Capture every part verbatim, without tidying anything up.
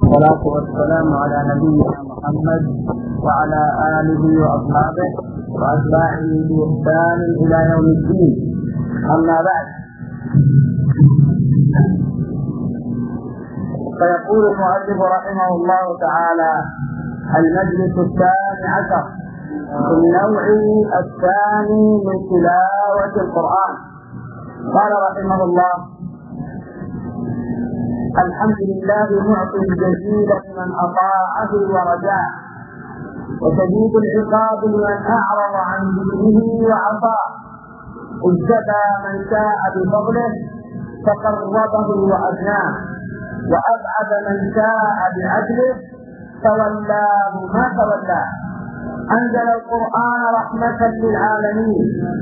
والصلاة والسلام على نبينا محمد وعلى آله وأصحابه وأتباعه بإحسان إلى يوم الدين. أما بعد، فيقول المؤلف رحمه الله تعالى: المجلس الثاني عشر في النوع الثاني من تلاوة القرآن. قال رحمه الله: الحمد لله معطي الجزيل لمن أطاعه ورجاه، وشديد العقاب لمن أعرض عن ذكره وعصاه، اجتبى من شاء بفضله فقربه وأدناه، وأبعد من شاء بعدله فولاه ما تولاه. أنزل القرآن رحمة للعالمين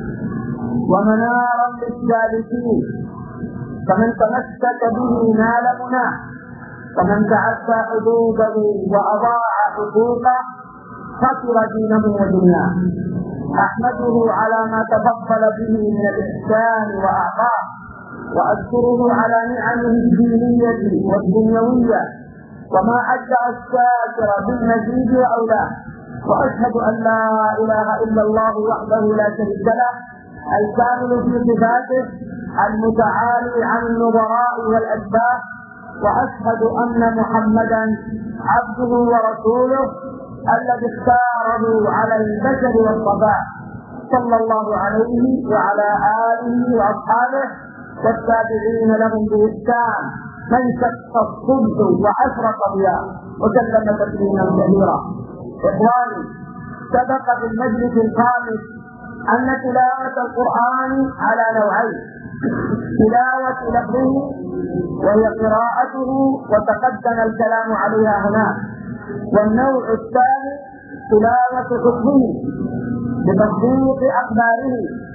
ومنارا للسالكين، فمن تمسك به نال مناه، ومن تعدى حدوده وأضاع حقوقه خسر دينه ودنياه. أحمده على ما تفضل به من الإحسان وأعطاه، وأشكره على نعمه الدينية والدنيوية، وما أدعى الشاكر بالمزيد وأولاه. وأشهد أن لا إله إلا الله وحده لا شريك له، الكامل في صفاته، المتعالي عن النظراء والأسباب. وأشهد أن محمدا عبده ورسوله الذي اختاره على البشر والصفاء، صلى الله عليه وعلى آله وأصحابه والتابعين لهم بإحسان من شق الصبح وأشرق ضياء، وسلم تسليما كثيرا. إخواني، سبق في المجلس الخامس أن تلاوة القرآن على نوعين: تلاوة لفظه وهي قراءته وتقدم الكلام عليها هناك، والنوع الثاني تلاوة حكمه بتصديق أخباره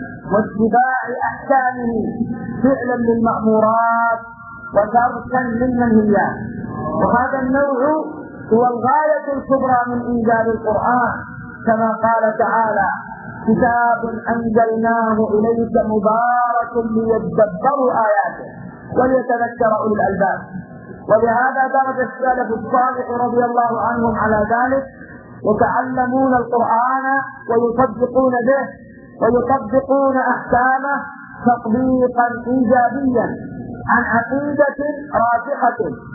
واتباع أحكامه فعلا للمأمورات وتركا للمنهيات. وهذا النوع هو الغاية الكبرى من إنزال القرآن، كما قال تعالى: كتاب أنزلناه إليك مبارك ليدبروا آياته وليتذكر أولو الألباب. ولهذا درج السلف الصالح رضي الله عنهم على ذلك، يتعلمون القرآن ويصدقون به ويطبقون أحكامه تطبيقا إيجابيا عن عقيدة راسخة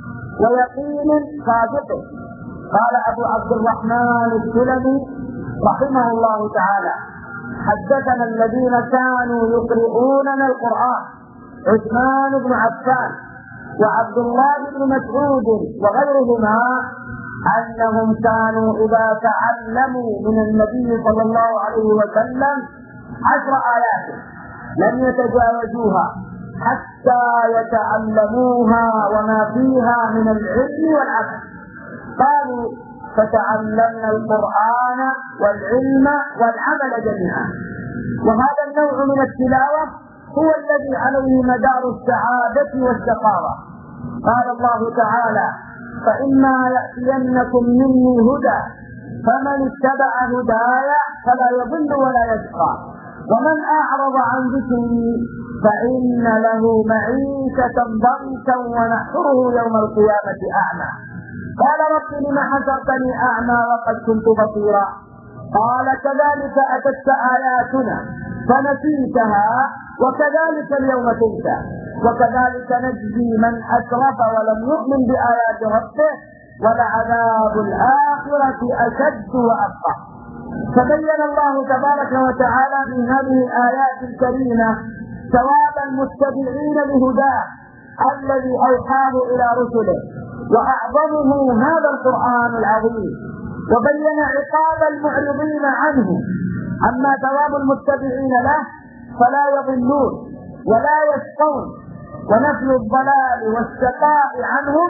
ويقين صادق. قال أبو عبد الرحمن السلمي رحمه الله تعالى: حدثنا الذين كانوا يقرؤوننا القرآن عثمان بن عفان وعبد الله بن مسعود وغيرهما أنهم كانوا إذا تعلموا من النبي صلى الله عليه وسلم عشر آيات لم يتجاوزوها حتى يتعلموها وما فيها من العلم والعمل. قالوا: فتعلمنا القرآن والعلم والعمل جميعا. وهذا النوع من التلاوة هو الذي عليه مدار السعادة والشقاوة. قال الله تعالى: فإما يأتينكم مني هدى فمن اتبع هداي فلا يضل ولا يشقى، ومن أعرض عن ذكري فإن له معيشة ضنكا ونحشره يوم القيامة أعمى. قال: رب لم حشرتني أعمى وقد كنت بصيرا؟ قال: كذلك أتتك آياتنا فنسيتها وكذلك اليوم تنسى، وكذلك نجزي من أسرف ولم يؤمن بآيات ربه، ولعذاب الآخرة أشد وأبقى. فبين الله تبارك وتعالى في هذه الآيات الكريمة ثواب المتبعين لهداه الذي أوحاه إلى رسله، وأعظمه هذا القرآن العظيم، وبين عقاب المعرضين عنه. أما ثواب المتبعين له فلا يضلون ولا يشقون، ونفي الضلال والشقاء عنهم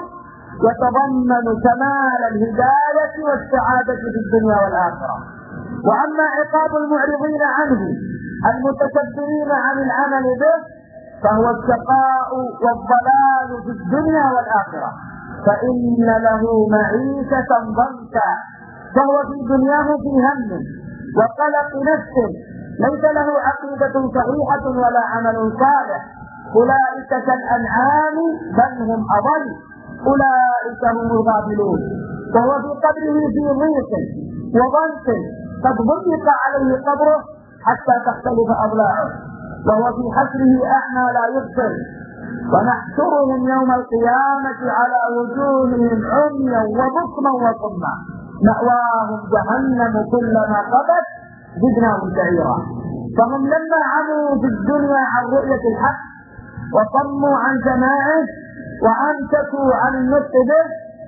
يتضمن كمال الهداية والسعادة في الدنيا والآخرة. وأما عقاب المعرضين عنه المتكبرين عن العمل به فهو الشقاء والضلال في الدنيا والآخرة، فإن له معيشة ضنكا، فهو في دنياه في هم وقلق نفس، ليس له عقيدة صحيحة ولا عمل صالح. أولئك كالأنعام بل هم أضل. أولئك هم الغافلون. وهو في قبره في ضيق وضنك قد ضيق عليه قبره حتى تختلف أضلاعه، وهو في حشره أعمى لا يبصر. ونحشرهم يوم القيامة على وجوههم عميا وبكما وصما مأواهم جهنم كلما قضت زدناهم سعيرا. فهم لما عموا في الدنيا عن رؤية الحق وصموا عن سماعه وأمسكوا عن النطق به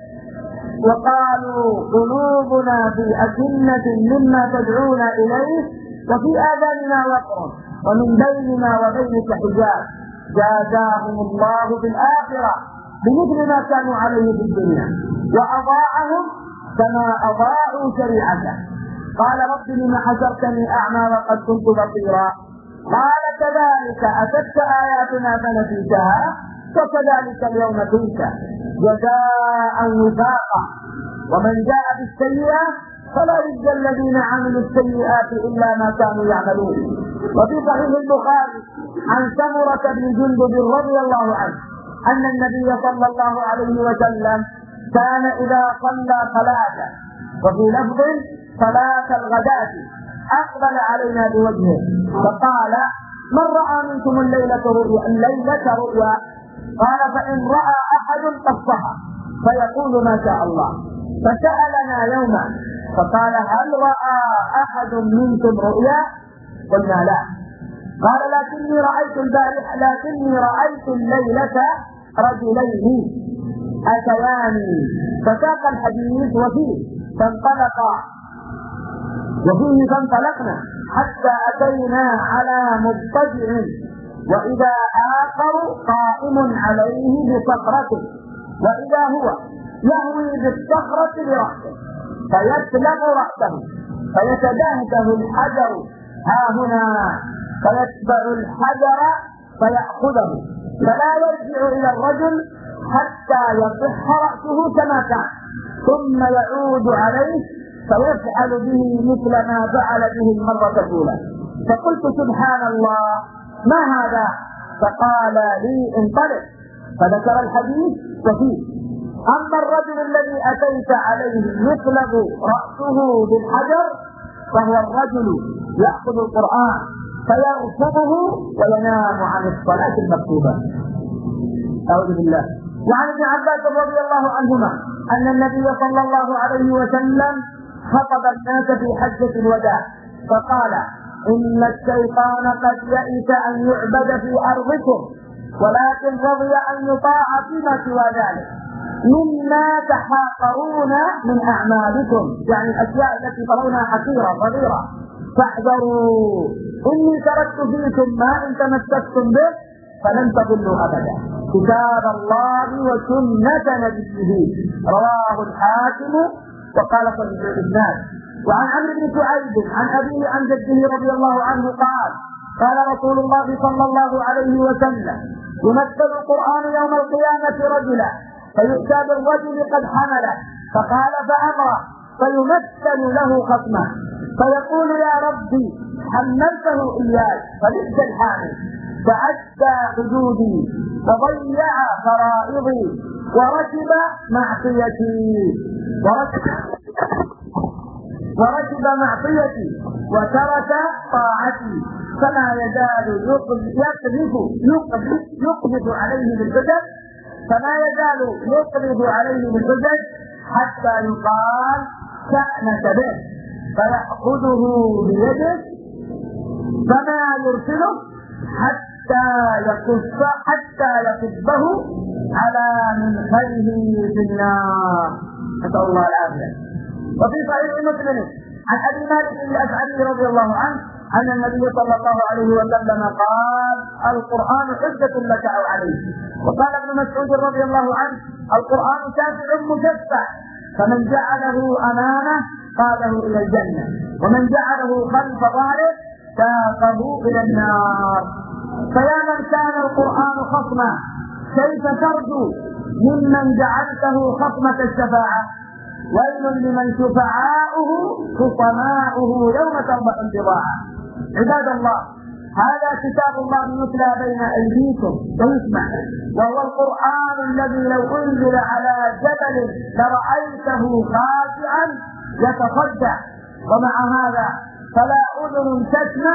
وقالوا قلوبنا في أكنة مما تدعون إليه وفي آذاننا وقر ومن بيننا وبينك حجاب، جازاهم الله في الآخرة بمثل ما كانوا عليه في الدنيا وأضاعهم كما أضاعوا شريعته. قال رب لم حشرتني أعمى وقد كنت بصيرا؟ قال كذلك أتتك آياتنا فنسيتها وكذلك اليوم تنسى جزاء وفاقا. ومن جاء بالسيئة فلا يجزى الذين عملوا السيئات إلا ما كانوا يعملون. وفي صحيح البخاري عن سمرة بن جندب رضي الله عنه أن النبي صلى الله عليه وسلم كان إذا صلى صلاة وفي لفظ صلاة الغداة أقبل علينا بوجهه فقال من رأى منكم الليلة رؤيا الليلة رؤيا؟ قال فإن رأى أحد قصها فيقول ما شاء الله. فسألنا يوما فقال هل رأى أحد منكم رؤيا؟ قلنا لا. قال لكني رأيت البارح لكني رأيت الليلة رجلين أتياني فساق الحديث وفيه فانطلقا وفيه فانطلقنا حتى أتينا على مضطجع وإذا آخر قائم عليه بصخرته وإذا هو يهوي بالصخرة برأسه فيسلق رأسه فيتدهده الحجر ها هنا فيتبع الحجر فيأخذه فلا يرجع إلى الرجل حتى يصح رأسه كما كان ثم يعود عليه فيفعل به مثل ما فعل به المرة الأولى. فقلت سبحان الله ما هذا؟ فقال لي انطلق فذكر الحديث وفيه أما الرجل الذي أتيت عليه يطلب رأسه بالحجر فهو الرجل يأخذ القرآن فيرفضه وينام عن الصلاة المكتوبة. أعوذ بالله. وعن ابن عباس رضي الله عنهما أن النبي صلى الله عليه وسلم خطب الناس في حجة الوداع فقال إن الشيطان قد يئس أن يعبد في أرضكم ولكن رضي أن يطاع فيما سوى ذلك مما تحاقرون من أعمالكم، يعني الأشياء التي ترونها حقيرة صغيرة فاحذروا إني تركت فيكم ما إن تمسكتم به فلن تضلوا أبدا كتاب الله وسنة نبيه. رواه الحاكم وقال صحيح الإسناد. وعن عمرو بن شعيب عن أبيه عن جده رضي الله عنه قال قال رسول الله صلى الله عليه وسلم يمثل القرآن يوم القيامة رجلا فيؤتى بالرجل قد حمله فقال فأمره فيمثل له خصمه فيقول يا ربي حملته إياي فبئس الحامل تعدى حدودي وضيع فرائضي وركب معصيتي وركب, وركب معصيتي وترك طاعتي فما يزال يقذف يقذف يقذف عليه بالحجج فما يزال يقذف عليه بالحجج حتى يقال شأنك به فيأخذه بيده فما يرسله حتى يكف حتى يكبه على منخره في النار نسأل الله العافية. وفي صحيح مسلم عن أبي مالك الأشعري رضي الله عنه أن النبي صلى الله عليه وسلم قال القرآن حجة لك أو عليك. وقال ابن مسعود رضي الله عنه القرآن شافع مشفع فمن جعله أمامه قاده إلى الجنة ومن جعله خلف ظهره ساقه إلى النار. فيا من كان القرآن خصما كيف ترجو ممن جعلته خصمة الشفاعة؟ ويل لمن شفعاؤه خصماؤه يوم تربح البضاعة. عباد الله هذا كتاب الله يتلى بين أيديكم ويسمع، وهو القرآن الذي لو أنزل على جبل لرأيته خاشعا يتصدع. ومع هذا فلا أذن تسمع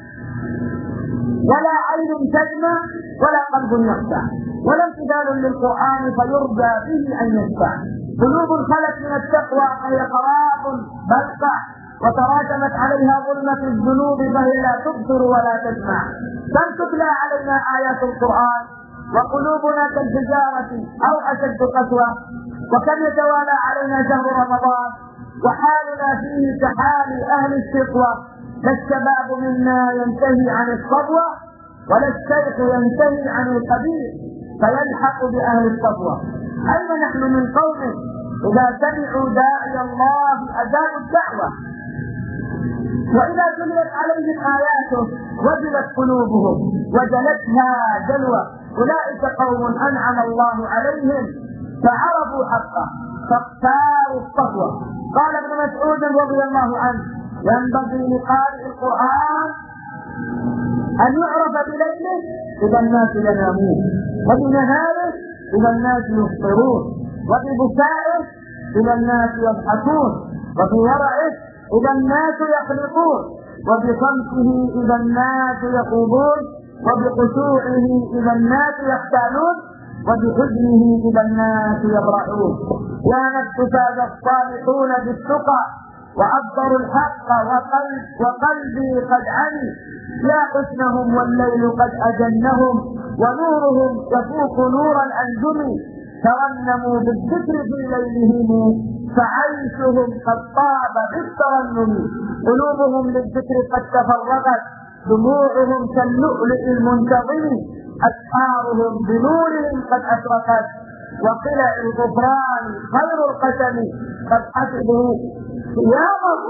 ولا عين تسمع ولا قلب يخشع ولا امتثال للقرآن فيرجى به أن يشفع. قلوب خلت من التقوى فهي قراط بلقع، وتراكمت عليها ظلمة الذنوب فهي لا تبصر ولا تسمع. كم تتلى علينا آيات القرآن وقلوبنا كالحجارة أو أشد قسوة، وكم يتوالى علينا شهر رمضان وحالنا فيه كحال أهل الشقوة. لا الشباب منا ينتهي عن الصبوة ولا الشيخ ينتهي عن القبيل فيلحق بأهل الصبوة. أين نحن من قوم إذا سمعوا داعي الله أجابوا الدعوة، وإذا تليت عليهم آياته وجلت قلوبهم وجلتها جلوة. أولئك قوم أنعم الله عليهم فعرفوا حقه فاختاروا الصفوة. قال ابن مسعود رضي الله عنه: ينبغي لقارئ القرآن أن يعرف بليله إذا الناس ينامون، وبنهاره إذا الناس يفطرون، وببكائه إذا الناس يضحكون، وبورعه إذا الناس يخلقون، وبصمته إذا الناس يخوضون، وبخشوعه إذا الناس يختالون، وبحزنه إذا الناس يبرحون. يا نفس فاز الصالحون بالتقى وعبروا الحق وقلب وقلبي قد عمي. يا حسنهم والليل قد أجنهم ونورهم يفوق نور الأنجم. ترنموا بالذكر في ليلهم فعيشهم قد طاب بالترنم. قلوبهم للذكر قد تفرغت دموعهم كاللؤلؤ المنتظم. أسحارهم بنورهم قد أشرقت وقلع الغفران خير القسم. قد حسبوا صيامهم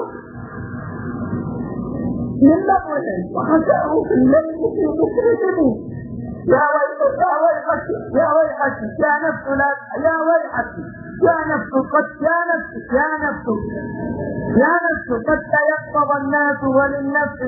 من لغو وخشعوا في الليل في ذكرهم. يا ويحك يا ويحك يا ويحك يا نفس لا يا ويحك يا نفس قد يا نفس يا نفس يا نفس قد تيقظ الناس وللنفس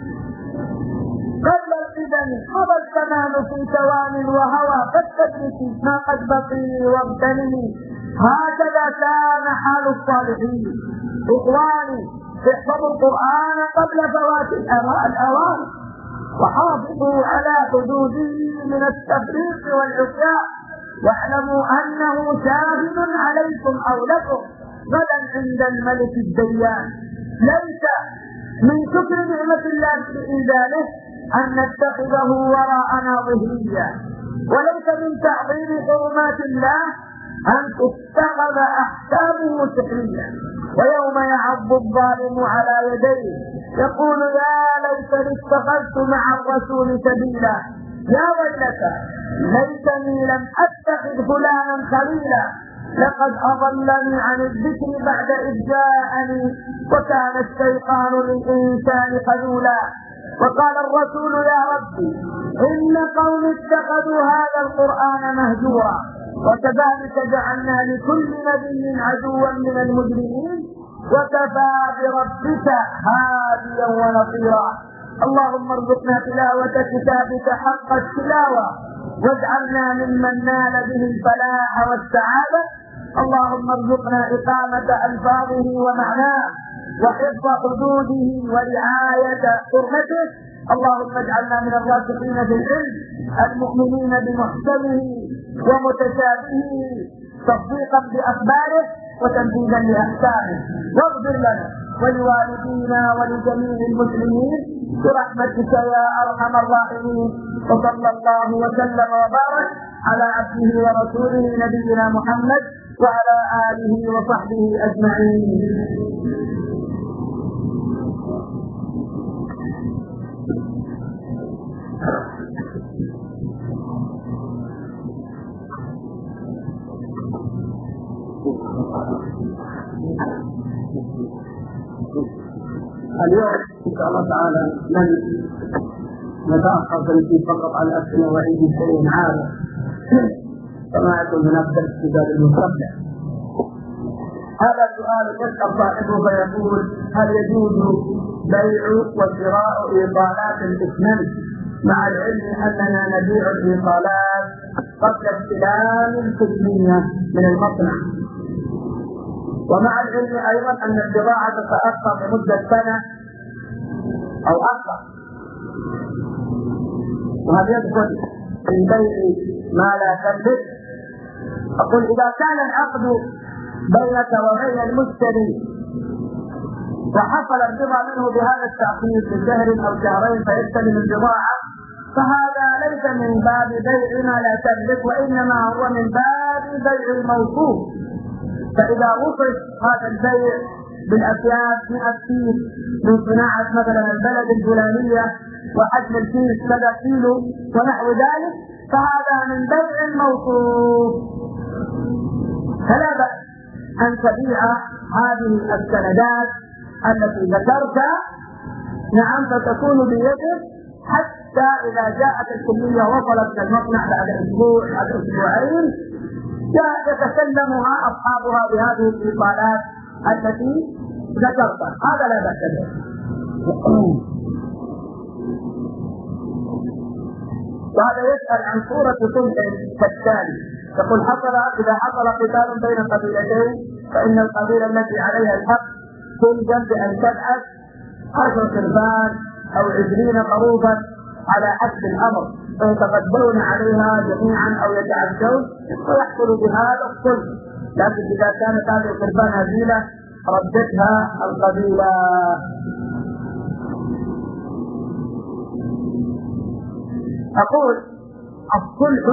قبل القدم قضى الزمان في توان وهوى قد تدركي ما قد بقي واغتنمي. هكذا كان حال الصالحين. إخواني احفظوا القرآن قبل فوات الأوان وحافظوا على حدوده من التفريق والعصيان، واعلموا أنه شاهد عليكم أو لكم غدا عند الملك الديان. ليس من شكر نعمة الله بإنزاله أن نتخذه وراءنا ظهريا، وليس من تعظيم حرمات الله أن تتخذ أحكامه سحريا. ويوم يعض الظالم على يديه يقول يا ليتني اتخذت مع الرسول سبيلا. يا ويلتى ليتني لم أتخذ فلانا خليلا، لقد أضلني عن الذكر بعد إذ جاءني وكان الشيطان للإنسان خذولا. وقال الرسول يا ربي إن قوم اتخذوا هذا القرآن مهجورا، وكذلك جعلنا لكل نبي عدوا من المجرمين وكفى بربك هاديا ونصيرا. اللهم ارزقنا تلاوة كتابك حق التلاوة واجعلنا ممن نال به الفلاح والسعادة. اللهم ارزقنا إقامة ألفاظه ومعناه وحفظ حدوده ورعاية حرمته. اللهم اجعلنا من الراسخين في العلم المؤمنين بمحكمه ومتشابهه تصديقا بأخباره وتنفيذا لأحكامه. واغفر لنا ولوالدينا ولجميع المسلمين برحمتك يا أرحم الراحمين. وصلى الله وسلم وبارك على عبده ورسوله نبينا محمد وعلى آله وصحبه أجمعين. اليوم إن شاء الله تعالى لن نتأخر في فقط على الأسئلة وعيد شيء عادة كما يكون هناك درس في باب المصلح. هذا السؤال يسأل صاحبه فيقول: هل يجوز بيع وشراء إيصالات الإسمنت مع العلم أننا نبيع الإيصالات قبل استلام الكمية من المصنع، ومع العلم أيضا أن البضاعة تتأخر لمدة سنة أو أكثر، وهذا يدخل في بيع ما لا تملك؟ أقول: إذا كان العقد بينك وبين المشتري وحصل الرضا منه بهذا التأخير بشهر أو شهرين فيستلم البضاعة، فهذا ليس من باب بيع ما لا تملك، وإنما هو من باب بيع الموصوف. فإذا وصف هذا البيع بالأكياس مئة كيس من صناعة مثلا البلد الفلانية وحجم الكيس كذا كيلو ونحو ذلك، فهذا من بيع الموصوف، فلا بأس أن تبيع هذه السندات التي ذكرت، نعم، فتكون بيدك حتى إذا جاءت الكمية وصلت للمصنع بعد أسبوع بعد أسبوعين يتسلمها أصحابها بهذه الإيصالات التي ذكرتها، هذا لا بأس به. وهذا يسأل عن صورة صلح كالتالي، يقول: حصل إذا حصل قتال بين قبيلتين فإن القبيلة التي عليها الحق تلزم بأن تبعث عشر كربان أو عشرين خروفا على حسب الأمر، فيتقدمون عليها جميعا أو يتعدون ويحصل بهذا الصلح. لكن إذا كانت هذه الكربان هزيلة ردتها القبيلة. أقول: الصلح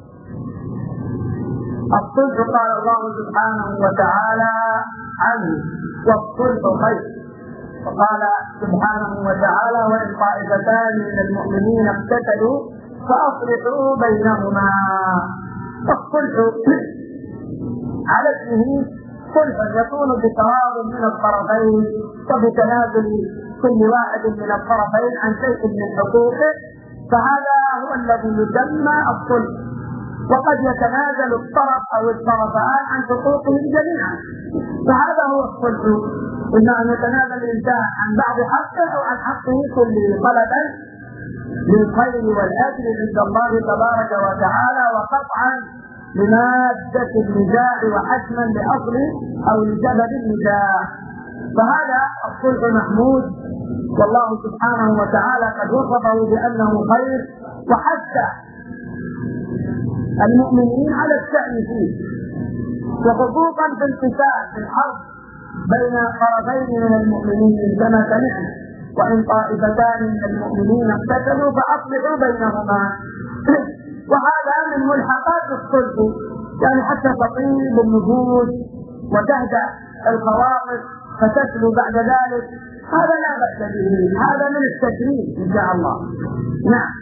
الصلح قال الله سبحانه وتعالى عنه: والصلح خير. وقال سبحانه وتعالى: وإن طائفتان من المؤمنين اقتتلوا فأصلحوا بينهما. فالصلح على اسمه صلح يكون بتراض من الطرفين وبتنازل كل واحد من الطرفين عن شيء من حقوقه، فهذا هو الذي يسمى الصلح. وقد يتنازل الطرف أو الطرفان عن حقوقهم جميعا، فهذا هو الصلح، إما أن يتنازل الإنسان عن بعض حقه أو عن حقه كله طلبا للخير والأجر عند الله تبارك وتعالى، وقطعا لمادة النزاع وحسما لأصل أو لسبب النزاع. فهذا الصلح محمود، والله سبحانه وتعالى قد وصفه بأنه خير، وحث المؤمنين على السعي فيه، وخصوصا في القتال في الحرب بين طرفين من المؤمنين كما سمعنا: وإن طائفتان من المؤمنين اقتتلوا فأصلحوا بينهما. وهذا من ملحقات الصلح، يعني حتى تطيب النفوس وتهدأ الخواطر فتسلو بعد ذلك، هذا لا بأس به، هذا من التشريف إن شاء الله. نعم.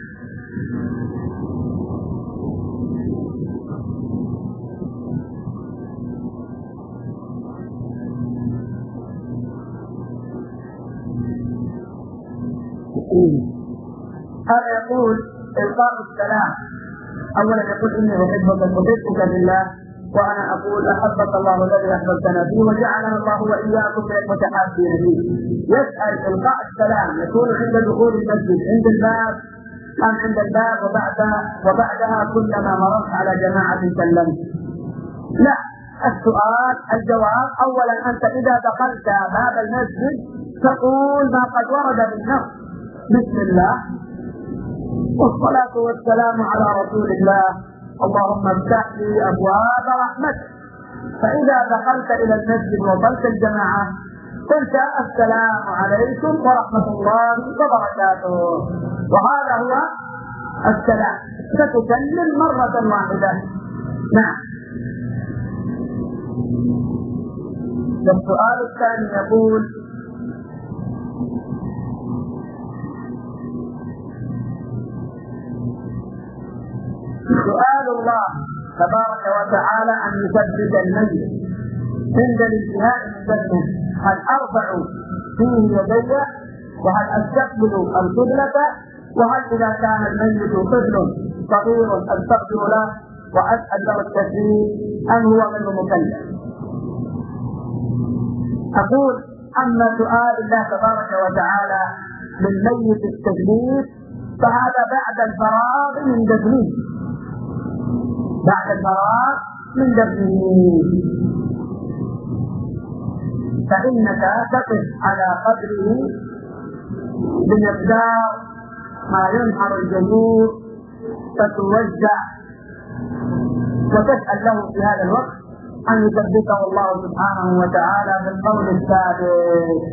هذا يقول: إلقاء السلام. أولا يقول: إني أحبك أحبك بالله، وأنا أقول: أحبك الله الذي أحببتنا فيه، وجعلنا الله وإياكم من المتحابين فيه. يسأل: إلقاء السلام يكون عند دخول المسجد عند الباب أم عند الباب وبعد وبعدها كلما مررت على جماعة سلمت؟ لا، السؤال الجواب: أولا أنت إذا دخلت باب المسجد تقول ما قد ورد بالنص: بسم الله والصلاة والسلام على رسول الله، اللهم افتح لي أبواب رحمتك. فإذا دخلت إلى المسجد وصلت الجماعة قلت: السلام عليكم ورحمة الله وبركاته، وهذا هو السلام، ستكلم مرة واحدة. نعم. والسؤال الثاني يقول: سؤال الله تبارك وتعالى أن يثبت الميت عند الانتهاء من دفنه، هل أرفع فيه يدي؟ وهل أستقبل القبلة؟ وهل إذا كان الميت طفل صغير أستغفر له وأسأل له التسليم أم هو غير مكلف؟ أقول أما سؤال الله تبارك وتعالى للميت التثبيت فهذا بعد الفراغ من دفنه، بعد الفراغ من دفنه، فإنك تقف على قدره بمقدار ما ينحر الجمهور فتوزع وتسأل له في هذا الوقت أن يثبته الله سبحانه وتعالى بالقول الثابت.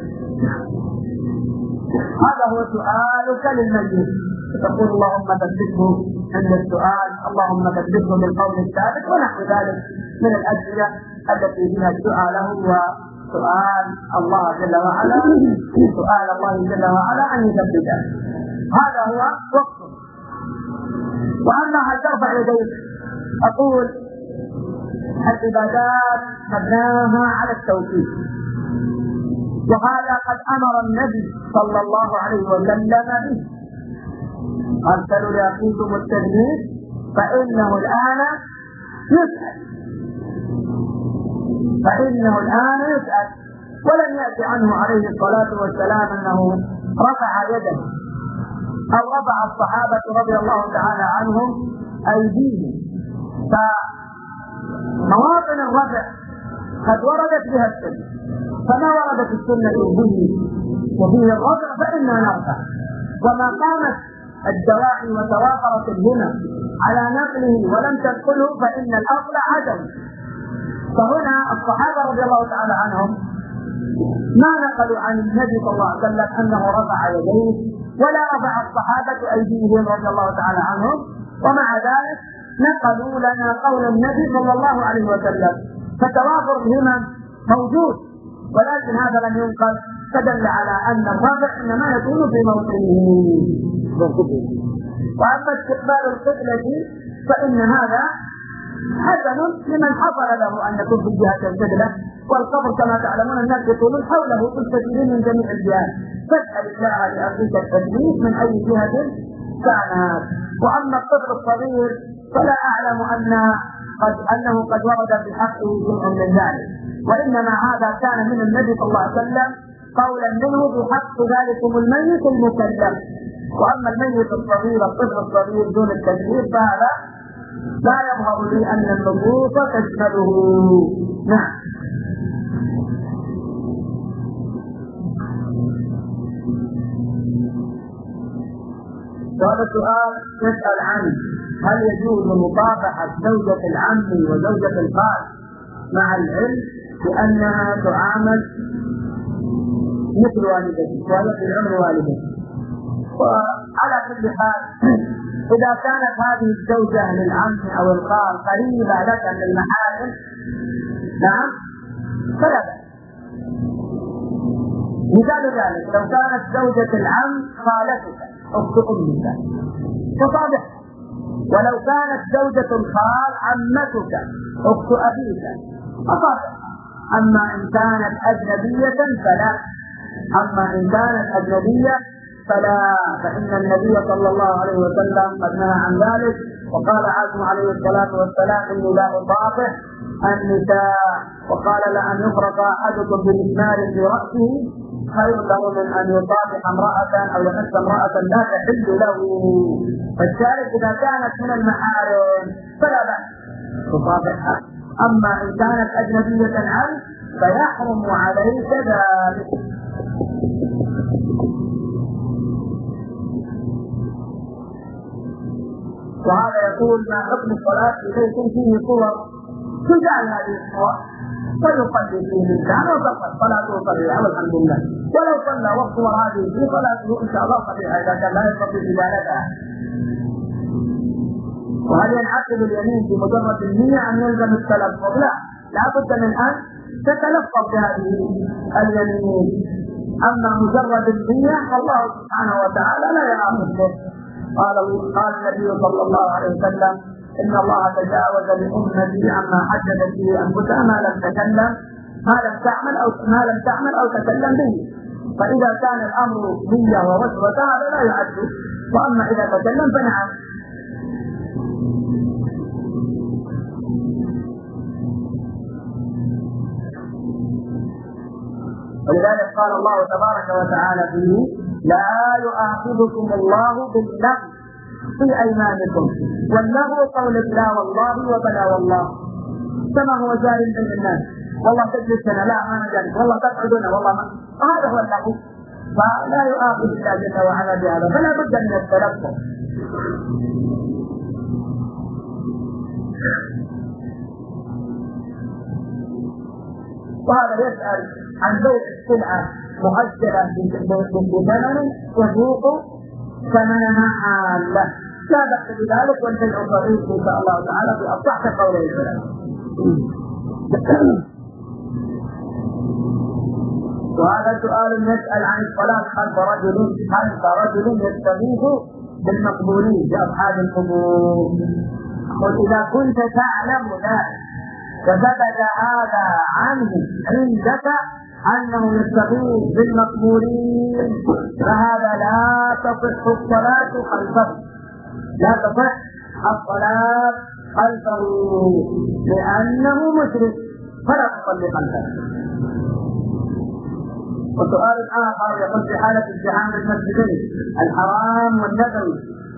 هذا هو سؤالك للميت، تقول اللهم ثبته عند السؤال، اللهم ثبته بالقول الثابت ونحو ذلك من الأدعية التي فيها السؤال هو سؤال الله جل وعلا، سؤال الله جل وعلا أن يثبته. هذا هو وقته. وأما هل ترفع يديك؟ أقول العبادات مبناها على التوحيد، وهذا قد أمر النبي صلى الله عليه وسلم به، قال سلوا لأخيكم التثبيت فإنه الآن يسأل، فإنه الآن يسأل. ولم يأتي عنه عليه الصلاة والسلام أنه رفع يده أو رفع الصحابة رضي الله تعالى عنهم أيديهم. فمواطن الرفع قد وردت بها السنة، فما وردت السنة به وفيه الرفع فإننا نرفع، وما قامت الدواعي وتوافرت الهمم على نقله ولم تنقله فإن الأصل عدم. فهنا الصحابة رضي الله تعالى عنهم ما نقلوا عن النبي صلى الله عليه وسلم أنه رفع يديه، ولا رفع الصحابة أيديهم رضي الله تعالى عنهم، ومع ذلك نقلوا لنا قول النبي صلى الله عليه وسلم. فتوافر الهمم موجود، ولكن هذا لم ينقل، فدل على أن الرفع إنما يكون في موطنه. وأما استقبال القبلة فإن هذا حسن لمن حصل له أن يكون في جهة القبلة، والقبر كما تعلمون الناس يكونون حوله مستفيدين من جميع الجهات، فاسأل الله لأخيك التثبيت من أي جهة كانت. وأما الطفل الصغير فلا أعلم أن قد أنه قد ورد في حقه شيء من ذلك، وإنما هذا كان من النبي صلى الله عليه وسلم قولا منه بحق ذلكم الميت المكلف. وأما الميت الصغير الطفل الصغير دون التثبيت فهذا لا يظهر لي أن النصوص تشمله. نعم. هذا السؤال يسأل عنه هل يجوز مصافحة زوجة العم وزوجة الخال مع العلم بأنها تعامل مثل والدته وهي في العمر والدته. وعلى كل حال إذا كانت هذه الزوجة للعم أو الخال قريبة لك من المحارم نعم فلا بأس. مثال ذلك لو كانت زوجة العم خالتك أخت أمك تصافح، ولو كانت زوجة الخال عمتك أخت أبيك تصافح. أما إن كانت أجنبية فلا، أما إن كانت أجنبية فلا، فإن النبي صلى الله عليه وسلم قد نهى عن ذلك، وقال عاصم عليه الصلاة والسلام إني لا أصافح النساء، وقال لأن يفرق أحدكم بمسمار في رأسه خير له من أن يصافح امرأة أو يمس امرأة لا تحل له. فالشارع إذا كانت من المحارم فلا بأس تصافحها، أما إن كانت أجنبية عنه فيحرم عليك ذلك. وهذا يقول ما حكم الصلاة في بيت فيه صور تجعل هذه الصور ويصلي فيه الإنسان وتقبل صلاته صحيحة والحمد لله، ولو صلى والصور هذه في صلاته إن شاء الله صحيحة إذا كان لا يستطيع إزالتها. وهل ينعقد اليمين في مجرد النية أم يلزم التلفظ؟ لا، لا بد من أن تتلفظ بهذه اليمين. أما مجرد النية فالله سبحانه وتعالى لا يعاقب به. قال قال النبي صلى الله عليه وسلم إن الله تجاوز لأمتي عما حدثت به أنفسها ما لم تكلم ما لم تعمل أو ما لم تعمل أو تكلم به. فإذا كان الأمر نية ووسوسة هذا لا يعد، وأما إذا تكلم فنعم. ولذلك قال الله تبارك وتعالى فيه: لا يؤاخذكم الله باللغو في أيمانكم، واللغو قول لا والله وبلا والله، كما هو جاري بين الناس. والله تجلس هنا، لا ما نجلس، والله تقعد هنا، والله ما، هذا هو اللغو. فلا يؤاخذ الله جل وعلا بهذا، فلا بد من التلفظ. وهذا يسأل عن بيع السلعة مؤجلة بثمن يذوق ثمنها حالة، لا بأس بذلك، والبيع صحيح إن شاء الله تعالى في أصح قولي العلماء. وهذا سؤال يسأل عن الصلاة خلف رجل خلف رجل يستغيث بالمقبولين بأصحاب القبور. قل إذا كنت تعلم ذلك فثبت هذا عنه عندك أنه يستغيث بالمقبولين، فهذا لا تصح الصلاة خلفه، لا تصح الصلاة خلفه لأنه مشرك، فلا تصلي خلفه. وسؤال آخر يقول: في حالة ازدحام المسجدين الحرام والنبوي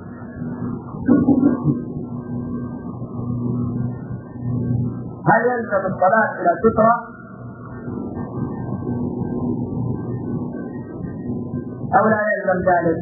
هل يلزم الصلاة إلى سترة أو لا يلزم ذلك؟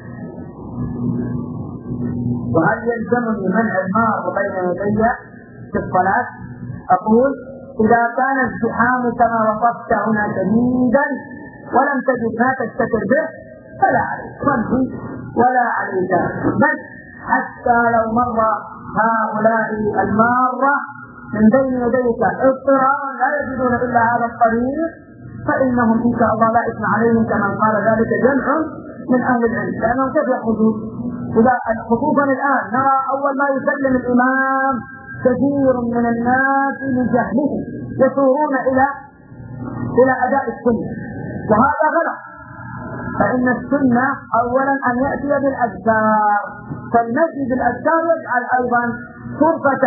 وهل يلزمني منع المار بين يدي في الصلاة؟ أقول: إذا كان الزحام كما وصفت هنا شديدا ولم تجد ما تستتر به فلا عليك صلي ولا عليك، بل حتى لو مر هؤلاء المارة من بين يديك اضطرارا لا يجدون إلا هذا الطريق فإنهم إن شاء الله لا إثم عليهم، كما قال ذلك جمع من أهل العلم، لأنهم كيف يخرجون؟ إذا خصوصا الآن نرى أول ما يسلم الإمام كثير من الناس من جهلهم يثورون إلى إلى أداء السنة، وهذا غلط. فإن السنة أولا أن يأتي بالأذكار، فالمسجد بالأذكار يجعل أيضا فرصة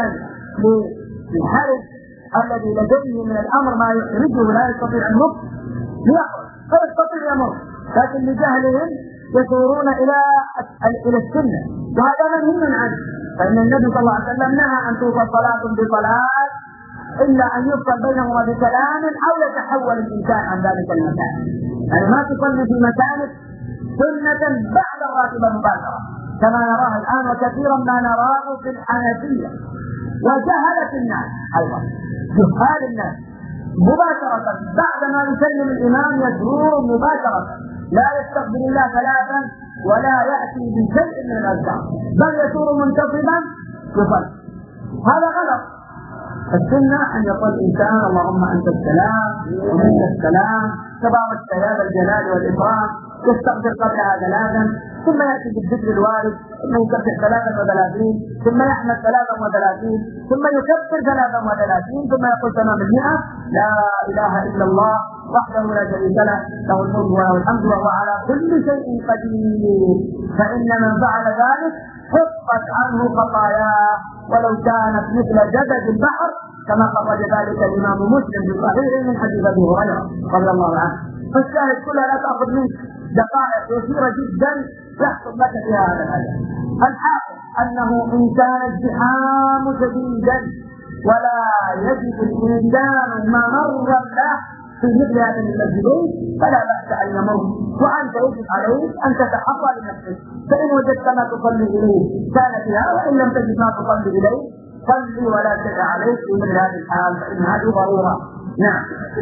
للحرج الذي لديه من الأمر ما يخرجه لا يستطيع النطق يخرج فيستطيع يمر، لكن لجهلهم يثورون إلى إلى السنة، وهذا منهي عنه. فإن النبي صلى الله عليه وسلم نهى أن توصل صلاة بصلاة إلا أن يفصل بينهما بكلام أو يتحول الإنسان عن ذلك المكان، يعني ما تصلي في مكانك سنة بعد الراتبة مباشرة كما نراه الآن، وكثيرا ما نراه في الحنفية وجهلة الناس أيضا، جهال الناس مباشرة بعد ما يسلم الإمام يدور مباشرة، لا يستقبل الله ثلاثا ولا يأتي بشيء من الأذكار، بل يدور منتصبا يصلي. هذا غلط. السنة أن يقول الإنسان: اللهم أنت السلام ومنك السلام تبارك يا ذا الجلال والإكرام، يستغفر قبلها ثلاثا، ثم يأتي بالذكر الوارد، ثم يكبر ثلاثا وثلاثين، ثم يحمد ثلاثا وثلاثين، ثم يكبر ثلاثا وثلاثين، ثم يقول تمام المئة: لا إله إلا الله وحده لا شريك له، له الملك وله الحمد وهو على كل شيء قدير. فإن من فعل ذلك حطت عنه خطاياه ولو كانت مثل جبل البحر، كما خرج ذلك الإمام مسلم في صحيحه من حديث أبي هريرة رضي الله عنه. فالشاهد كلها لا تأخذ منك دقائق يسيرة جدا يحصل لك فيها هذا الأجر. الحاصل أنه إن كان الزحام شديدا ولا يجد الإنسان ممرا له في مثل هذه المسجدين فلا بأس أن يمر، وأنت يجب عليك أن تتحرى لنفسك، فإن وجدت ما تصلي إليه كان فيها، وإن لم تجد ما تصلي إليه صلي ولا شيء عليك في مثل هذه الحال، فإن هذه ضرورة. نعم.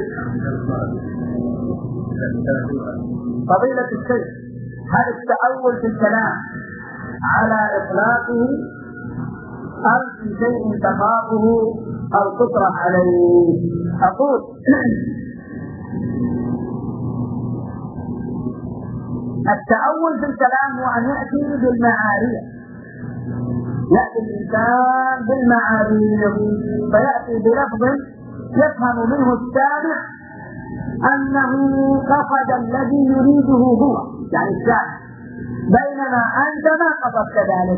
فضيلة الشيخ، هل التأول في الكلام على إطلاقه أم في شيء تخافه أو تطرح عليه؟ أقول: التأول في الكلام هو أن يأتي بالمعارية، يأتي الإنسان بالمعارية فيأتي بلفظ يفهم منه السامع أنه قصد الذي يريده هو، يعني السامع، بينما أنت ما قصدت ذلك.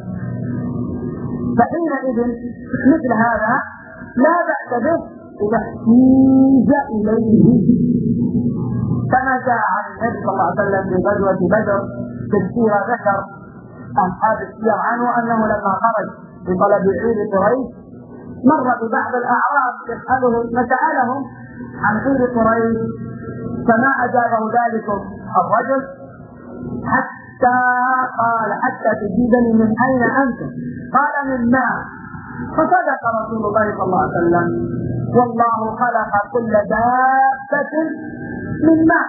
فحينئذ مثل هذا لا بأس به إذا احتيج إليه، كما جاء عن النبي صلى الله عليه وسلم في غزوة بدر في السيرة ذكر أصحاب السير عنه أنه لما خرج بطلب عير قريش مر ببعض الأعراب يسألهم فسألهم عن عير قريش فما أجابه ذلك الرجل حتى قال حتى تجيبني من أين أنت؟ قال من ماء. فصدق رسول الله صلى الله عليه وسلم والله خلق كل دابة من ماء.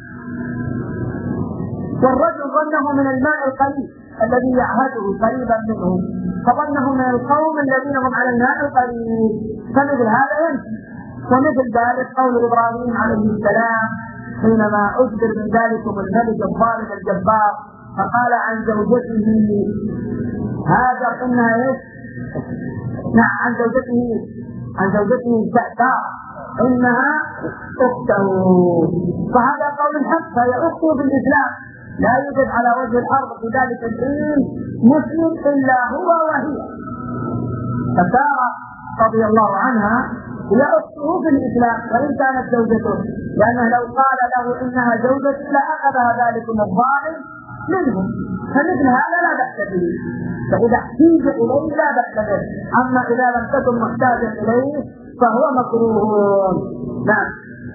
والرجل ظنه من الماء القليل الذي يعهده قريبا منه فظنه من القوم الذين هم على الماء القليل فمثل هذا ينفي. ومثل ذلك قول إبراهيم عليه السلام حينما أخبر من ذلك الملك الظالم الجبار فقال عن زوجته هذا إنها إيش؟ نعم عن زوجته عن زوجته سأتار إنها أخته. فهذا قول الحق فهي أخته بالإسلام لا يوجد على وجه الأرض في ذلك الحين مسلم إلا هو وهي. فسارة رضي الله عنها هي أخته في الإسلام وإن كانت زوجته لأنه لو قال له إنها زوجته لأخذها ذلك الظالم منهم. فمثل هذا لا بأس به. فإذا احتيج إليه لا بأس به. أما إذا لم تكن محتاجا إليه فهو مكروه. نعم.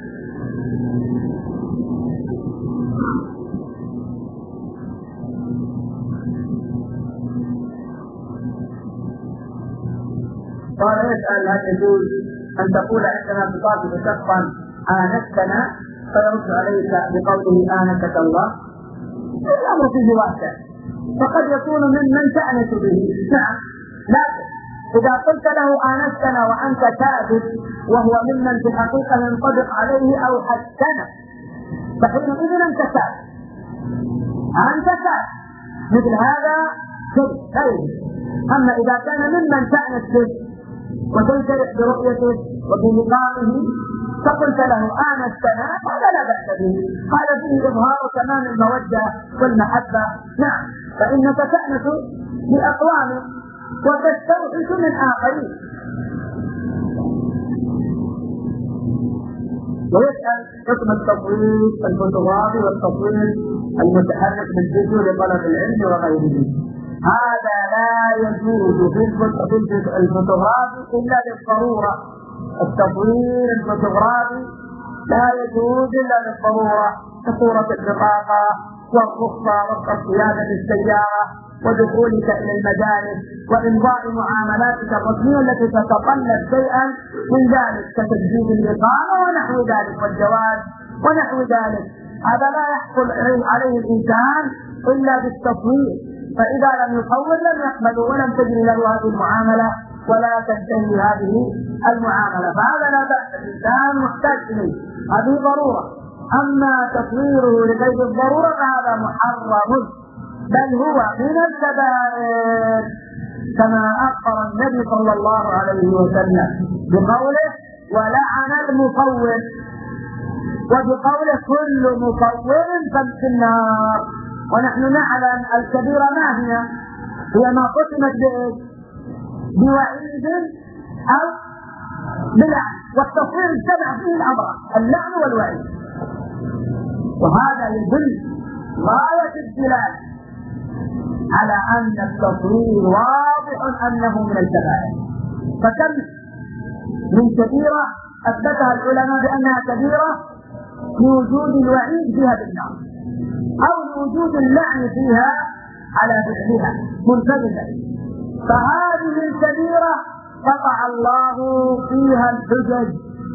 قال يسأل هل يجوز أن تقول عندما تطالب شخصا آنستنا فيرد عليك بقوله آنسك الله؟ الأمر فيه واسع فقد يكون ممن تأنس به. نعم لكن إذا قلت له آنستنا وأنت كاذب وهو ممن في الحقيقة ينطبق عليه أو حسنه فحينئذ أنت كاذب أنت كاذب مثل هذا شيء غير. أما إذا كان ممن تأنس به وتنشرح برؤيته وبلقائه فقلت له آنستنا هذا لا بأس به. هذا فيه إظهار تمام المودة والمحبة. نعم فإنك تأنس بأقوام وتستوحش من آخرين. ويسأل حكم التصوير الفوتوغرافي والتصوير المتحرك بالفيديو لطلب العلم وغيره. هذا لا يجوز في الفوتوغرافي إلا بالضرورة. التصوير الفوتوغرافي لا يجوز إلا بالضرورة كصورة البطاقة والرخصة ورخصة قيادة السيارة ودخولك إلى المدارس وإمضاء معاملاتك الرسمية التي تتطلب شيئا من ذلك كتجديد الإقامة ونحو ذلك والجواز ونحو ذلك. هذا لا يحصل عليه الإنسان إلا بالتصوير. فإذا لم يصور لم يقبل ولم تجري له هذه المعاملة ولا تنتهي هذه المعاملة. فهذا لا بأس الإنسان محتاج إليه هذه ضرورة. أما تصويره لغير الضرورة فهذا محرم بل هو من الكبائر كما أخبر النبي صلى الله عليه وسلم بقوله ولعن المصور وبقوله كل مصور ففي النار. ونحن نعلم الكبيرة ما هي؟ هي ما ختمت بوعيد أو بلعن. والتصوير السبع فيه الأمر اللعن والوعيد. وهذا يدل غاية الدلالة على أن التصوير واضح أنه من الكبائر. فكم من كبيرة أثبتها العلماء بأنها كبيرة لوجود الوعيد فيها بالنار أو لوجود اللعن فيها على فعلها منفردة. فهذه الكبيرة قطع الله فيها الحجج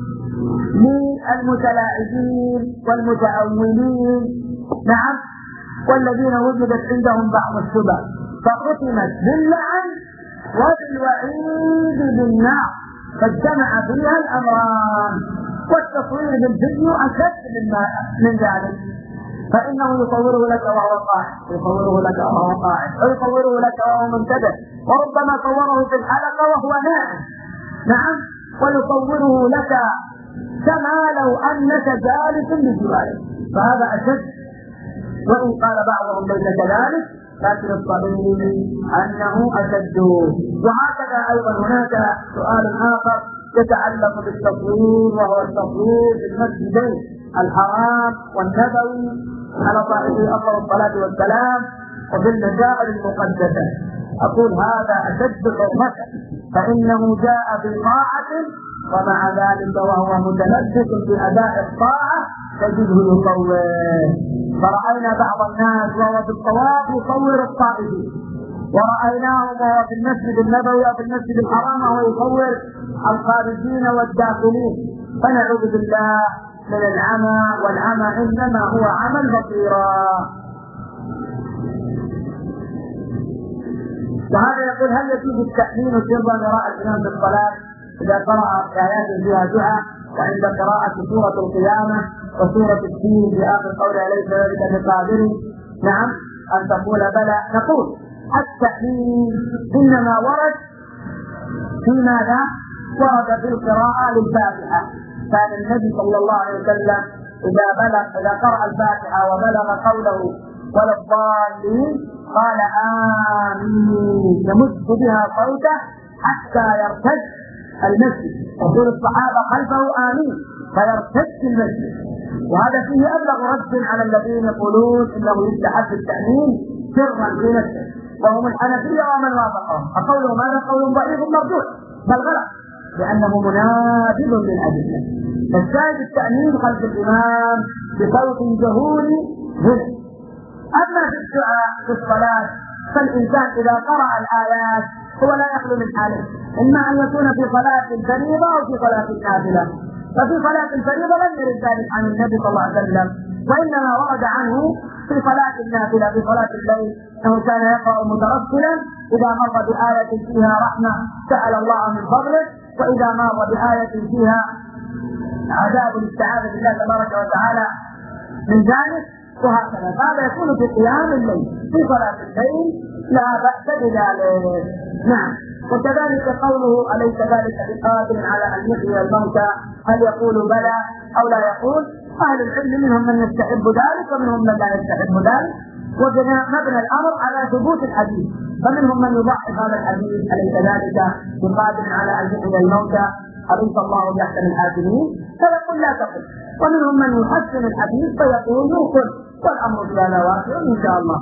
للمتلاعبين والمتأولين نعم والذين وجدت عندهم بعض الشبه فختمت باللعن وبالوعيد بالنار فاجتمع فيها الأمران. والتصوير بالفيديو أشد من ذلك فإنه يصوره لك وهو قاعد يصوره لك وهو قاعد ويصوره لك وهو منتبه وربما صوره في الحلقة وهو نائم نعم ويصوره لك كما لو أنك جالس بجواره فهذا أشد. وإن قال بعضهم ليس كذلك لكن الصحيح أنه أشد. وهكذا أيضا هناك سؤال آخر يتعلق بالتصوير وهو التصوير في المسجدين الحرام والنبوي على صاحبه أفضل الصلاة والسلام وفي المشاعر المقدسة. أقول هذا أشد حرمة، فإنه جاء بطاعة ومع ذلك وهو متلبس بأداء الطاعة تجده يصور. فرأينا بعض الناس وهو في الطواف يصور الطائفين، ورأيناه وهو في المسجد النبوي أو في المسجد الحرام وهو يصور الخارجين والداخلين. فنعوذ بالله من العمى، والعمى إنما هو عمى البصيرة. وهذا يقول هل يجوز التأمين سرا وراء الإمام في الصلاة إذا قرأ آيات فيها دعاء، وعند قراءة سورة القيامة وسورة الدين في آخر قولها ليس ذلك بقادر نعم أن تقول بلى؟ نقول التأمين إنما ورد في ماذا؟ ورد في القراءة للفاتحة. كان النبي صلى الله عليه وسلم إذا بلغ إذا قرأ الفاتحة وبلغ قوله ولا الضالين قال آمين، يمد بها صوته حتى يرتد المسجد، يقول الصحابة خلفه آمين فيرتد المسجد. وهذا فيه أبلغ رد على الذين يقولون إنه يستحب التأمين سرا في نفسه، وهم الحنفية ومن وافقهم. فقولهم هذا قول ضعيف مرجوح بل غلط، لأنه منافذ للأدلة. فالشاهد التأمين خلف الإمام بصوت جهوري هنا. أما في الدعاء في الصلاة فالإنسان إذا قرأ الآيات هو لا يخلو من حاله، إما أن يكون في صلاة الفريضة أو في صلاة النافلة. ففي صلاة الفريضة لم يرد ذلك عن النبي صلى الله عليه وسلم، وإنما ورد عنه في صلاة النافلة في صلاة الليل أنه كان يقرأ مترسلا إذا مر بآية فيها رحمة سأل الله من فضله، وإذا مر بآية فيها عذاب الاستعاذة بالله تبارك وتعالى من ذلك، وهكذا. هذا يكون في قيام الليل في صلاة الليل لا بأس بذلك. نعم. وكذلك قوله أليس ذلك بقادر على أن يحيي الموتى، هل يقول بلى أو لا يقول؟ أهل العلم منهم من يستحب ذلك ومنهم من لا يستحب ذلك، وبناء مبنى الأمر على ثبوت الحديث. فمنهم من يضعف هذا الحديث أليس ذلك بقادر على أن يحيي الموتى أليس الله بأحسن الحاكمين، فيقول لا تقل. ومنهم من يحسن الحديث فيقول يقول، والأمر في هذا واقع إن شاء الله.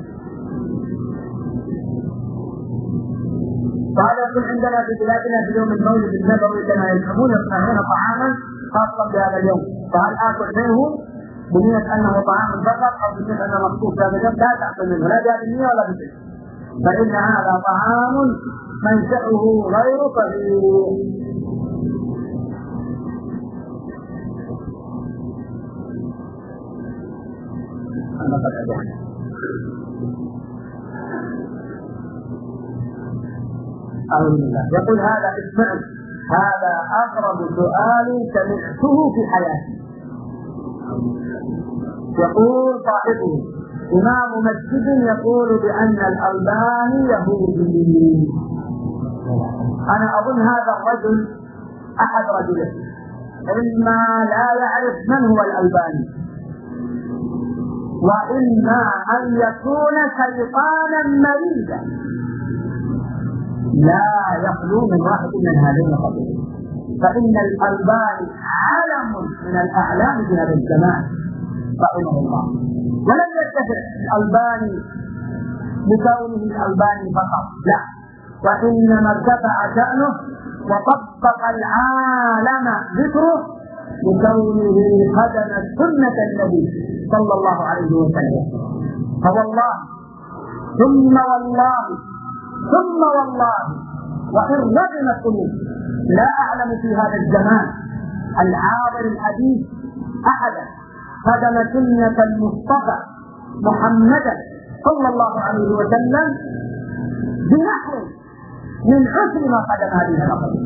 وهذا يكون عندنا في بلادنا في يوم المولد النبوي كما يزعمون يصنعون طعاما خاصا بهذا اليوم، فهل آكل منه بنية أنه طعام فقط أو بنية أنه مخصوص بهذا اليوم؟ لا تأكل منه لا بهذه النية ولا بشيء، فإن هذا طعام منشأه غير طبيعي. يقول هذا اسمعوا، هذا أغرب سؤال سمعته في حياتي. يقول صاحبه إمام مسجد يقول بأن الألباني يهودي. أنا أظن هذا الرجل أحد رجلين، إما لا يعرف من هو الألباني، وإما أن يكون شيطانا مريدا لا يخلو من واحد من هذين القبيلين. فإن الألباني علم من الأعلام في هذا الزمان رحمه الله، ولم يتفق الألباني بكونه الألباني فقط، لا، وإنما ارتفع شأنه وطبق العالم ذكره بكونه خدم سنة النبي صلى الله عليه وسلم. فوالله ثم والله ثم والله وإن رغم القلوب لا أعلم في هذا الزمان العابر الحديث أحدا خدم سنة المصطفى محمدا صلى الله عليه وسلم بنحو من عشر ما قدم هذه الأقل.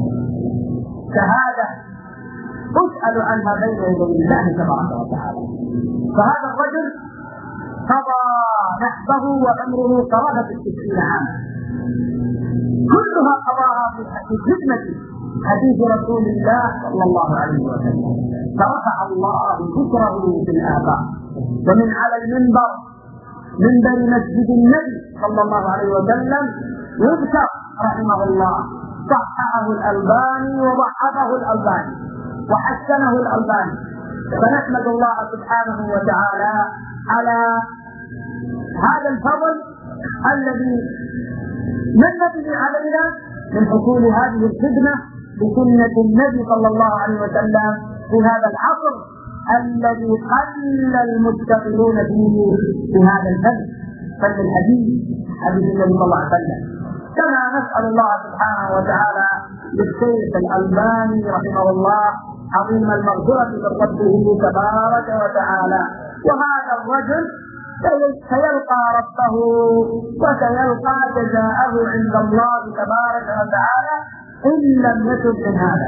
شهادة أسأل عنها بين يدي الله تبارك وتعالى. فهذا الرجل قضى نحبه وعمره قرابة الستين عاما، كلها قضاها في خدمة حديث رسول الله صلى الله عليه وسلم، فرفع الله ذكره في الآفاق. ومن على المنبر منبر مسجد النبي صلى الله عليه وسلم يذكر رحمه الله، صححه الألباني وضعفه الألباني وحسنه الألباني، فنحمد الله سبحانه وتعالى على هذا الفضل الذي من به علينا من حصول هذه الخدمة بسنة النبي صلى الله عليه وسلم في هذا العصر الذي قل المشتغلون فيه في هذا الفن، فن الحديث، حديث النبي صلى الله عليه وسلم. كما نسأل الله سبحانه وتعالى للشيخ الألباني رحمه الله عظيم المغفرة من ربه تبارك وتعالى، وهذا الرجل سيلقى ربه وسيلقى جزاءه عند الله تبارك وتعالى إن لم يتب من هذا.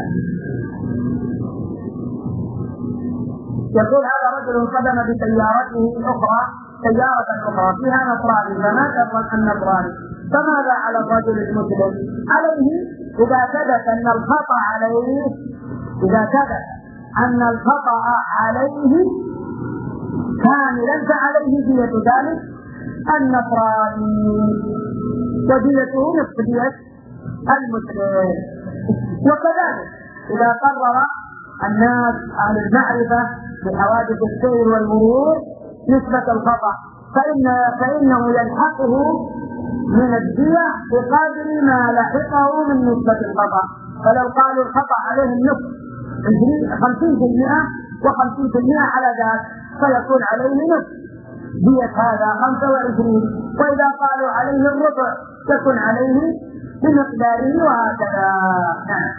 يقول هذا رجل انصدم بسيارته الأخرى، سيارة أخرى فيها نصراني، فمات النصراني، فماذا على الرجل المسلم؟ عليه إذا ثبت أن الخطأ عليه إذا ثبت أن الخطأ عليه كاملا فعليه دية ذلك النصراني وديته نصف دية المسلم. وكذلك إذا قرر الناس أهل المعرفة بحوادث السير والمرور نسبة الخطأ فإن فإنه يلحقه من الدية بقدر ما لحقه من نسبة الخطأ. فلو قالوا الخطأ عليه النصف خمسين في المئة وخمسين في المئة على ذلك فيكون عليه نصف دية هذا خمسة وعشرين، وإذا قالوا عليه الربع تكون عليه بمقداره وهكذا. نعم.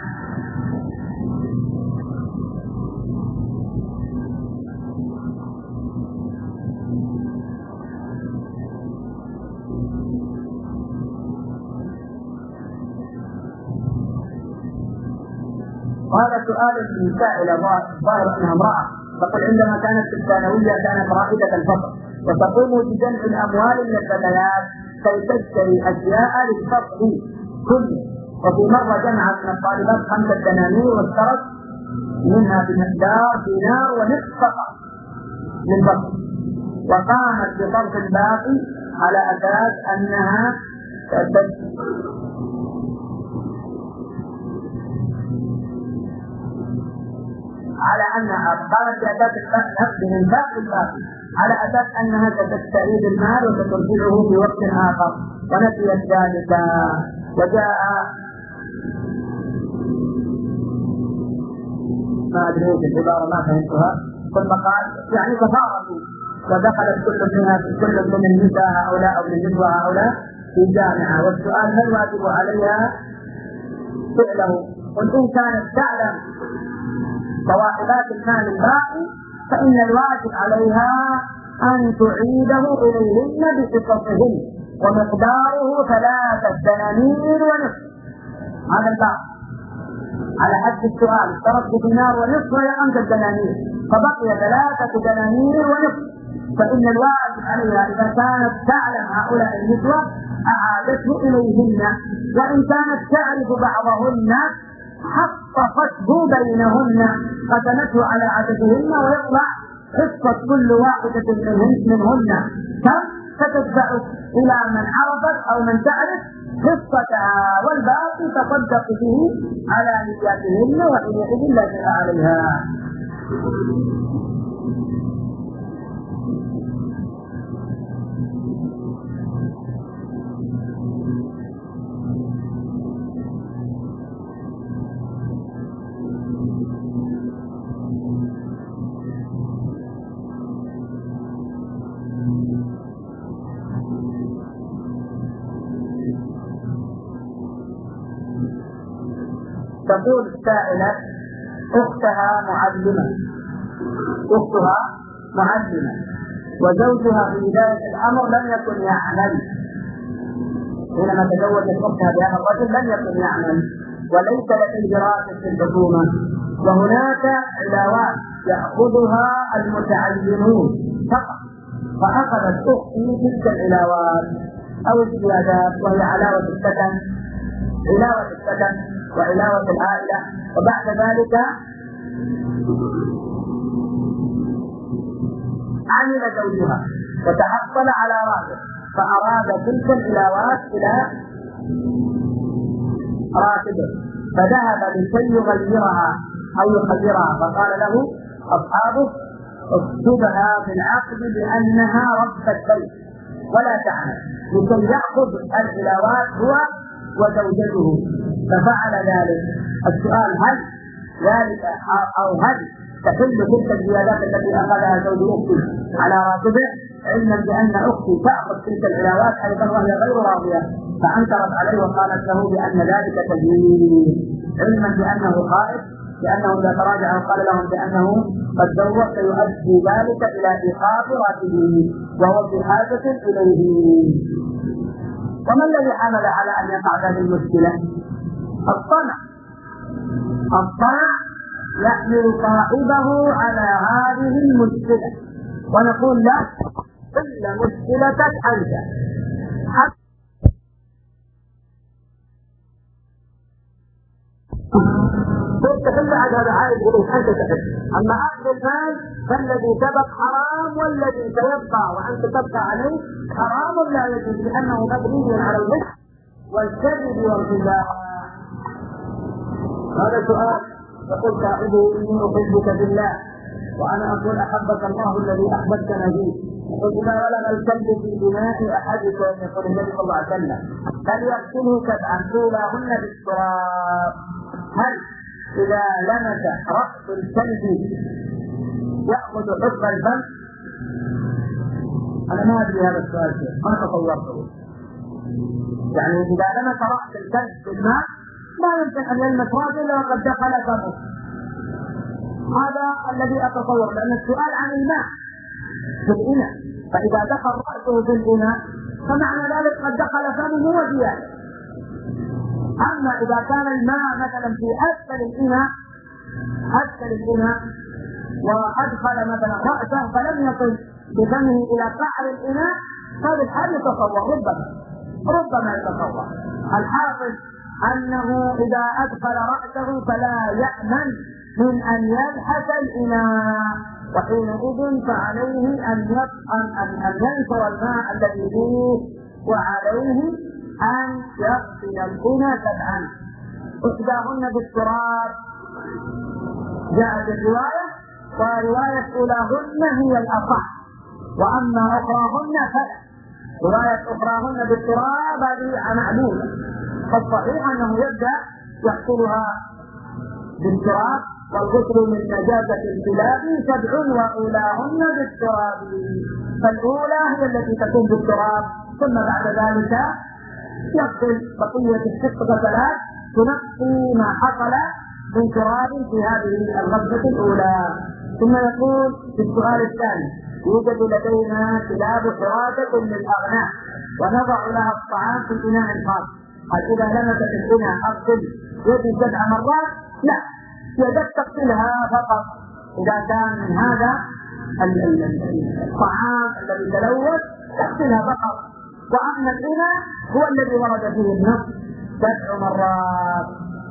وهذا سؤال لسائلة ظاهر أنها امرأة، تقول عندما كانت في الثانوية كانت رائدة الفصل وتقوم بجمع الأموال من الفتيات كي تشتري أشياء للفصل كله، وفي مرة جمعت من الطالبات خمسة دنانير واشترت منها بمقدار دينار ونصف فقط للفصل، وقامت بصرف الباقي على أساس أنها على أنها قامت بأساس الإنفاق الباقي على أساس أنها ستستعيد المال وسترجعه في وقت آخر، ونسيت ذلك. وجاء ما أدري ايش العبارة ما فهمتها، ثم قال يعني تفارقوا ودخلت كل منها كل من النساء هؤلاء أو من النسوة هؤلاء في جامعة، والسؤال هل واجب عليها فعله؟ قل إن كانت تعلم صواحبات المال الباقي فإن الواجب عليها أن تعيده إليهن بقسطهن ومقداره ثلاثة دنانير ونصف. هذا الباقي على حد السؤال اشترت دينار ونصف وهي خمسة دنانير فبقي ثلاثة دنانير ونصف، فإن الواجب عليها إذا كانت تعلم هؤلاء النسوة أعادته إليهن، وإن كانت تعرف بعضهن حققته بينهن قسمته على عددهن ويطلع حصة كل واحدة منهن كم فتتبع إلى من عرفت أو من تعرف حصتها، والباقي تصدق به على نياتهن وحينئذ لا شيء عليها. تقول السائلة أختها معلمة أختها معلمة وزوجها في بداية الأمر لم يكن يعمل، حينما تزوجت أختها بهذا الرجل لم يكن يعمل وليس لديه راتب في الحكومة، وهناك علاوات يأخذها المتعلمون فقط، فأخذت أختي تلك العلاوات أو الزيادات وهي علاوة السكن علاوة السكن وعلاوة العائلة، وبعد ذلك عمل زوجها وتحصل على راتب فأراد تلك العلاوات إلى راتبه، فذهب لكي يغيرها أو يخيرها فقال له أصحابه اكتبها في العقد بأنها ربة بيت ولا تعمل، لكي يأخذ العلاوات هو وزوجته، ففعل ذلك. السؤال هل ذلك أو هل تحل تلك الزيادات التي أخذها زوج أختي على راتبه، علما بأن أختي تأخذ تلك العلاوات أيضا وهي غير راضية، فأنكرت عليه وقالت له بأن ذلك تزوير، علما بأنه خائف، لأنه إذا تراجع وقال لهم بأنه قد زوج سيؤدي ذلك إلى إيقاف راتبه وهو في حاجة إليه. وما الذي حمل على أن يقع هذه المشكلة؟ الطمع. الطمع يحمل صاحبه على هذه المشكلة، ونقول له كل مشكلتك أنت حتى تحل على هذا عائد إليك أنت تحل. أما أخذ المال فالذي سبق حرام والذي سيبقى وأنت تبقى عليه حرام لا يجوز، لأنه مبني على الغش والكذب والخداع. هذا سؤال يقول صاحبه إني أحبك بالله، وأنا أقول أحبك الله الذي أحببتنا به، قلت إذا ولد الكلب في بناء أحدكم يقول النبي صلى الله عليه وسلم فليغسله سبعا أولاهن بالتراب. هل إذا لمس رأس الكلب يأخذ حب الفم؟ أنا ما أدري هذا السؤال كيف، ما تصورته. يعني إذا لمس رأس الكلب بالماء لا يمكن أن يلمس رأسه إلا وقد دخل فمه. هذا الذي أتصور، لأن السؤال عن الماء في الإناء، فإذا دخل رأسه في الإناء فمعنى ذلك قد دخل فمه وزيادة. أما إذا كان الماء مثلا في أسفل الإناء أسفل الإناء وأدخل مثلا رأسه فلم يصل بفمه إلى قعر الإناء، هذا الحال يتصور ربما ربما يتصور. الحاصل أنه إذا أدخل رأسه فلا يأمن من أن يلحس الإناء، وحينئذ فعليه أن أن ينشر الماء الذي فيه، وعليه أن يغسل الإناء سبعا إحداهن بالتراب جاءت الرواية، ورواية أولاهن هي الأصح، وأما أخراهن فلا. رواية أخراهن بالتراب هذه معلومة، فالصحيح أنه يبدأ يغسلها بالتراب، والغسل من نجاسة الكلاب سبع وأولاهن بالتراب، فالأولى هي التي تكون بالتراب، ثم بعد ذلك يغسل بقية الست غسلات تنقي ما حصل من تراب في هذه الغسلة الأولى. ثم يقول في السؤال الثاني يوجد لدينا كلاب حراسة للأغنام ونضع لها الطعام في الإناء الخاص، هل إذا لمست الإناء أغسل يدي سبع مرات؟ لا، يدك تغسلها فقط إذا كان من هذا الطعام الذي تلوث تغسلها فقط، وأما الإناء هو الذي ورد فيه النص سبع مرات.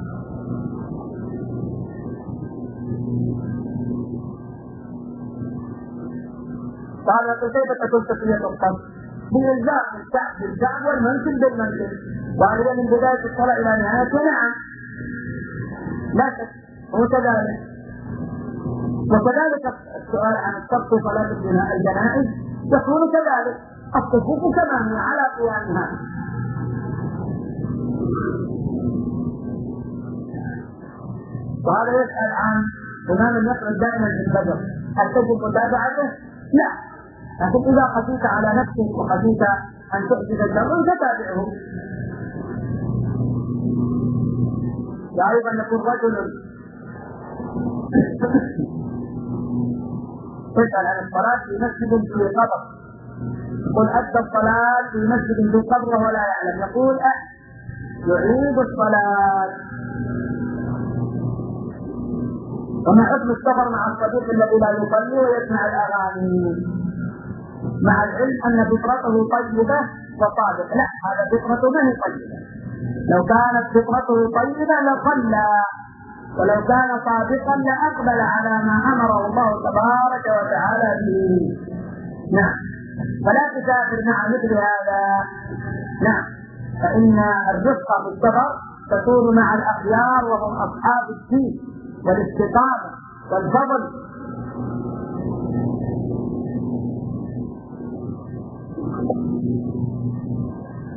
قال كيف تكون تسمية القبر؟ بإلزام الكعب بالكعب والمنزل بالمنزل، وعلى من بداية الصلاة إلى نهايته نعم لا شك، وكذلك وكذلك السؤال عن الصف في صلاة الجنائز يكون كذلك، الصفوف كما هي على قيامها. وهذا يسأل عن إمام يقرأ دائما في الفجر، هل تجب متابعته؟ لا، لكن إذا خشيت على نفسك وخشيت أن تؤذي الجمع فتابعه. وأيضا يكون رجل يسأل عن الصلاة في مسجد في قبر، يقول أدى الصلاة في مسجد في قبر ولا يعلم، يقول أه يعيد الصلاة. وما حكم السفر مع الصديق الذي لا يصلي ويسمع الأغاني مع العلم أن فطرته طيبة وصادق؟ لا، هذا فطرته ما هي طيبة، لو كانت فطرته طيبة لصلى، ولو كان صادقا لأقبل على ما أمره الله تبارك وتعالى به. نعم، فلا تسافر مع مثل هذا. نعم، فإن الرفقة في السفر تكون مع الأخيار وهم أصحاب الدين والاستقامة والفضل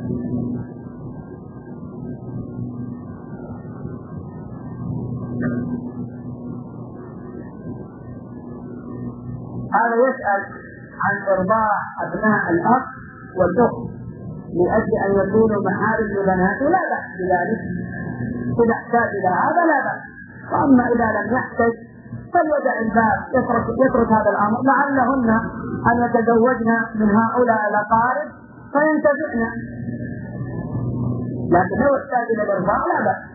هذا يسأل عن إرضاع أبناء الأخ والأخت لأجل أن يكونوا محارم لبناته، لا بأس بذلك، إذا احتاج إلى هذا لا بأس. وأما إذا لم يحتج فليدع الباب، يترك, يترك هذا الأمر، لعلهن أن يتزوجن من هؤلاء الأقارب فينتفعن، لكن لو احتاج إلى الإرضاع لا بأس.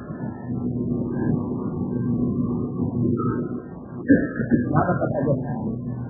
هذا قد أجبنا.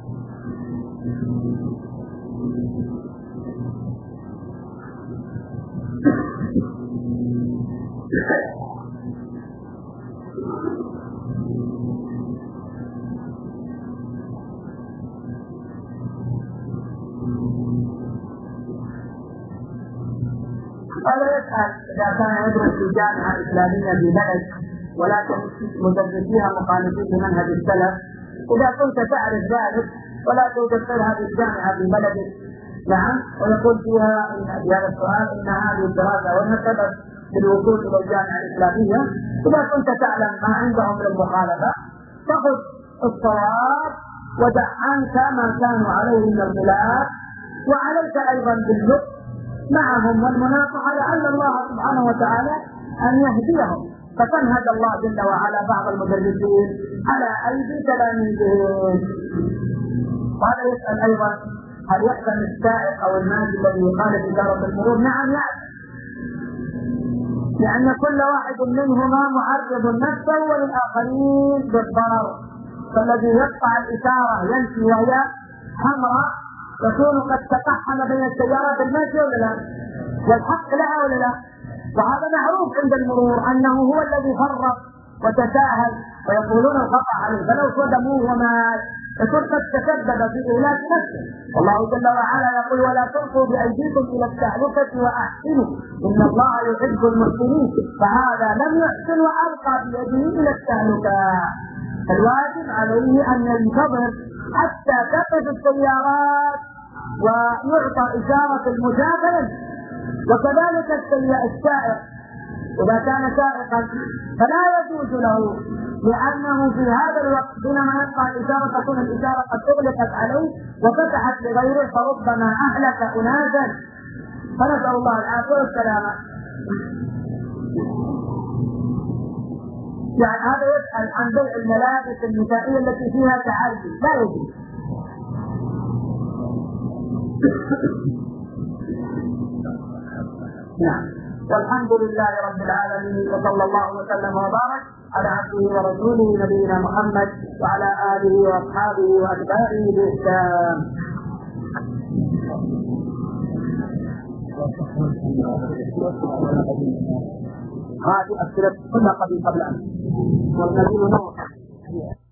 هذا يسأل إذا كان يدرس في جامعة إسلامية في بلد ولكن مدرسيها مخالفين لمنهج السلف، إذا كنت تعرف ذلك ولا توجد هذه الجامعة في بلدك، نعم، ويقول فيها في هذا السؤال إن هذه الدراسة وأن سبب للوصول إلى الجامعة الإسلامية، إذا كنت تعلم ما عندهم من المخالفة فخذ الصواب ودع عنك ما كانوا عليه من الخلاف، وعليك أيضا باللطف معهم والمناصحة، لعل الله سبحانه وتعالى أن يهديهم، فتنهج الله جل وعلا بعض المدرسين على أيدي تلاميذهم. وهذا يسأل أيضا هل يحسن السائق أو الماشي الذي يخالف إدارة المرور؟ نعم يحسن، لأن كل واحد منهما معرض نفسه وللآخرين بالضرر، فالذي يقطع الإشارة يمشي وهي حمراء يكون قد تقحم بين السيارات الماشية ولا لا؟ والحق لها ولا لا؟ وهذا معروف عند المرور أنه هو الذي فرط وتساهل ويقولون الخطأ عليه، فلو صدموه وما يكون قد تسبب في إهلاك نفسه. والله جل وعلا يقول ولا تلقوا بأيديكم إلى التهلكة وأحسنوا إن الله يحب المحسنين، فهذا لم يحسن وألقى بيده إلى التهلكة. الواجب عليه أن ينتظر حتى تقف السيارات ويعطى إشارة المجابلة. وكذلك السائق إذا كان سائقا فلا يجوز له، لأنه في هذا الوقت حينما يقطع الإشارة تكون الإشارة قد أغلقت عليه وفتحت لغيره، فربما أهلك أناسا، فنسأل الله العافية والسلامة. يعني هذا يسأل عن بيع الملابس النسائية التي فيها تعدي، لا يجوز. نعم، والحمد لله رب العالمين، وصلى الله وسلم وبارك على عبده ورسوله نبينا محمد وعلى آله وأصحابه وأتباعه بإحسان. هذه أسئلة كلها قبل قبل أن والنبي نوح